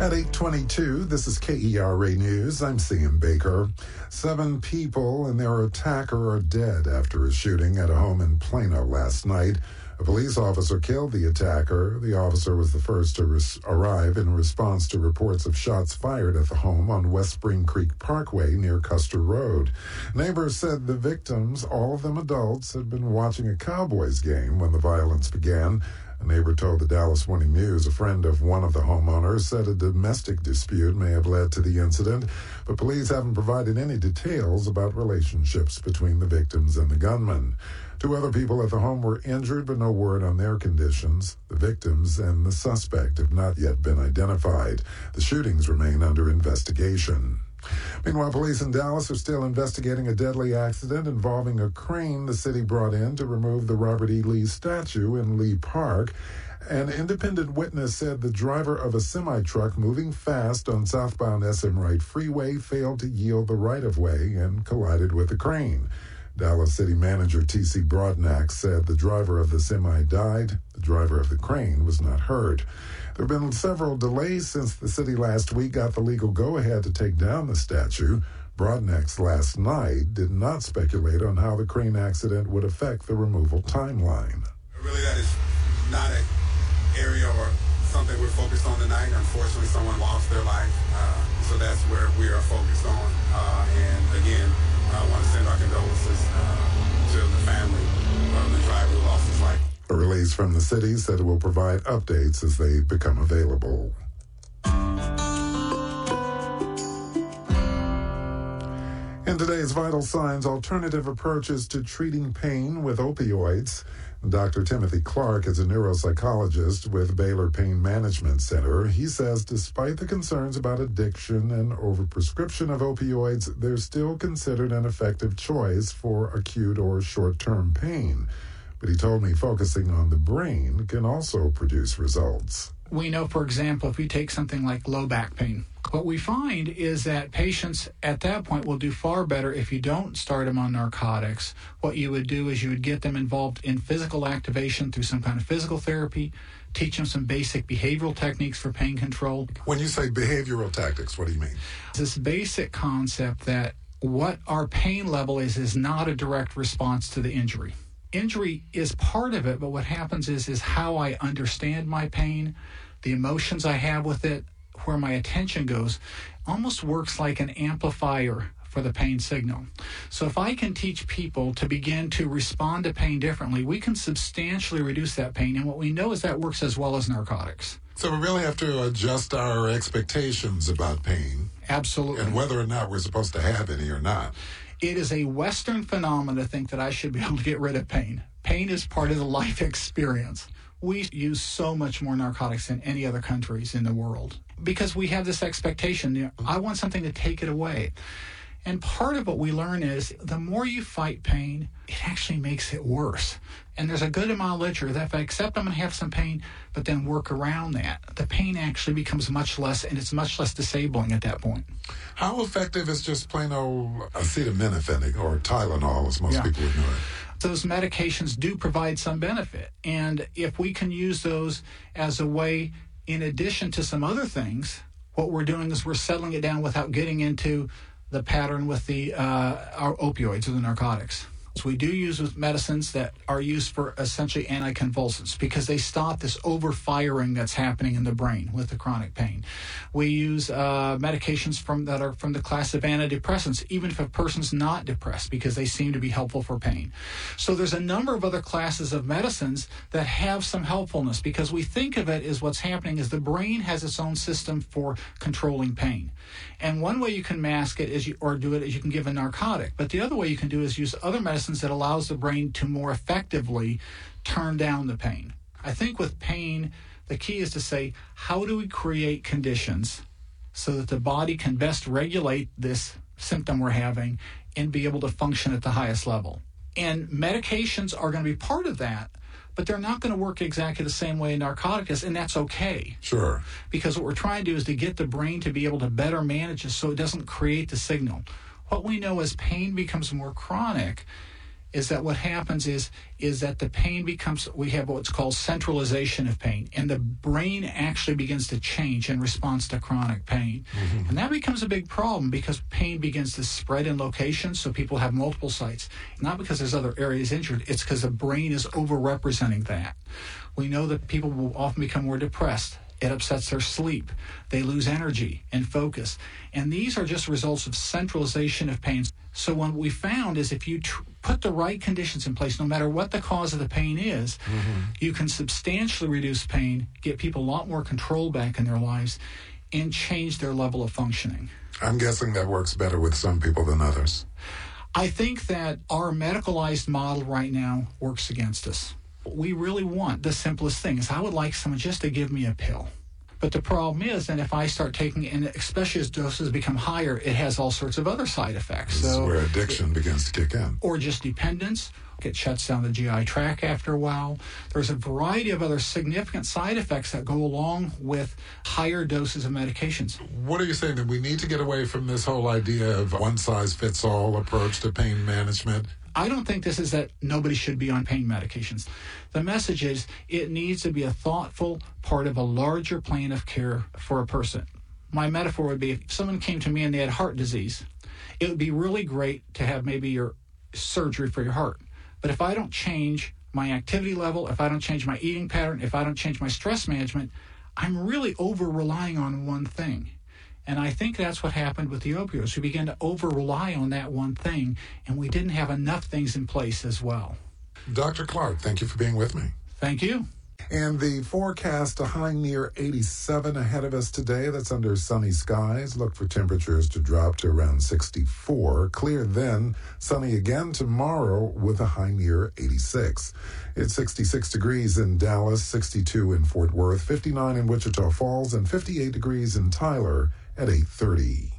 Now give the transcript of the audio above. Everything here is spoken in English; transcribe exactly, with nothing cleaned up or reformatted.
At eight twenty-two, this is K E R A News. I'm Sam Baker. Seven people and their attacker are dead after a shooting at a home in Plano last night. A police officer killed the attacker. The officer was the first to res- arrive in response to reports of shots fired at the home on West Spring Creek Parkway near Custer Road. Neighbors said the victims, all of them adults, had been watching a Cowboys game when the violence began. A neighbor told the Dallas Morning News a friend of one of the homeowners said a domestic dispute may have led to the incident, but police haven't provided any details about relationships between the victims and the gunman. Two other people at the home were injured, but no word on their conditions. The victims and the suspect have not yet been identified. The shootings remain under investigation. Meanwhile, police in Dallas are still investigating a deadly accident involving a crane the city brought in to remove the Robert E. Lee statue in Lee Park. An independent witness said the driver of a semi-truck moving fast on southbound S M Wright Freeway failed to yield the right-of-way and collided with the crane. Dallas City Manager T C Broadnax said the driver of the semi died. The driver of the crane was not hurt. There have been several delays since the city last week got the legal go-ahead to take down the statue. Broadnax last night did not speculate on how the crane accident would affect the removal timeline. Really, that is not an area or something we're focused on tonight. Unfortunately, someone lost their life, uh, so that's where we are focused on. Uh, and again, I want to send our condolences uh, to the family of the driver who lost his life. A release from the city said it will provide updates as they become available. In today's Vital Signs, alternative approaches to treating pain with opioids. Doctor Timothy Clark is a neuropsychologist with Baylor Pain Management Center. He says despite the concerns about addiction and overprescription of opioids, they're still considered an effective choice for acute or short-term pain. But he told me focusing on the brain can also produce results. We know, for example, if we take something like low back pain, what we find is that patients at that point will do far better if you don't start them on narcotics. What you would do is you would get them involved in physical activation through some kind of physical therapy, teach them some basic behavioral techniques for pain control. When you say behavioral tactics, what do you mean? This basic concept that what our pain level is is not a direct response to the injury. Injury is part of it, but what happens is is how I understand my pain, the emotions I have with it, where my attention goes, almost works like an amplifier for the pain signal. So if I can teach people to begin to respond to pain differently, we can substantially reduce that pain. And what we know is that works as well as narcotics. So we really have to adjust our expectations about pain. Absolutely. And whether or not we're supposed to have any or not. It is a Western phenomenon to think that I should be able to get rid of pain. Pain is part of the life experience. We use so much more narcotics than any other countries in the world because we have this expectation, you know, I want something to take it away. And part of what we learn is the more you fight pain, it actually makes it worse. And there's a good amount of literature that if I accept I'm going to have some pain, but then work around that, the pain actually becomes much less, and it's much less disabling at that point. How effective is just plain old acetaminophen or Tylenol, as most yeah. people would know it? Those medications do provide some benefit. And if we can use those as a way, in addition to some other things, what we're doing is we're settling it down without getting into the pattern with the uh, our opioids or the narcotics. So we do use with medicines that are used for essentially anticonvulsants because they stop this overfiring that's happening in the brain with the chronic pain. We use uh, medications from that are from the class of antidepressants, even if a person's not depressed, because they seem to be helpful for pain. So there's a number of other classes of medicines that have some helpfulness because we think of it as what's happening is the brain has its own system for controlling pain. And one way you can mask it is you, or do it is you can give a narcotic. But the other way you can do is use other medicines that allows the brain to more effectively turn down the pain. I think with pain, the key is to say, how do we create conditions so that the body can best regulate this symptom we're having and be able to function at the highest level? And medications are going to be part of that, but they're not going to work exactly the same way a narcotic is, and that's okay. Sure. Because what we're trying to do is to get the brain to be able to better manage it so it doesn't create the signal. What we know as pain becomes more chronic is that what happens is is that the pain becomes, we have what's called centralization of pain, and the brain actually begins to change in response to chronic pain. Mm-hmm. And that becomes a big problem because pain begins to spread in locations, so people have multiple sites. Not because there's other areas injured, it's because the brain is overrepresenting that. We know that people will often become more depressed. It upsets their sleep. They lose energy and focus. And these are just results of centralization of pain. So what we found is if you tr- put the right conditions in place, no matter what the cause of the pain is, mm-hmm. you can substantially reduce pain, get people a lot more control back in their lives, and change their level of functioning. I'm guessing that works better with some people than others. I think that our medicalized model right now works against us. We really want the simplest thing is I would like someone just to give me a pill. But the problem is, and if I start taking it, and especially as doses become higher, it has all sorts of other side effects. This so, is where addiction it, begins to kick in. Or just dependence. It shuts down the G I tract after a while. There's a variety of other significant side effects that go along with higher doses of medications. What are you saying, that we need to get away from this whole idea of one-size-fits-all approach to pain management? I don't think this is that nobody should be on pain medications. The message is it needs to be a thoughtful part of a larger plan of care for a person. My metaphor would be if someone came to me and they had heart disease, it would be really great to have maybe your surgery for your heart. But if I don't change my activity level, if I don't change my eating pattern, if I don't change my stress management, I'm really over-relying on one thing. And I think that's what happened with the opioids. We began to over-rely on that one thing, and we didn't have enough things in place as well. Doctor Clark, thank you for being with me. Thank you. And the forecast, a high near eighty-seven ahead of us today. That's under sunny skies. Look for temperatures to drop to around sixty-four. Clear then. Sunny again tomorrow with a high near eighty-six. It's sixty-six degrees in Dallas, sixty-two in Fort Worth, fifty-nine in Wichita Falls, and fifty-eight degrees in Tyler at eight thirty.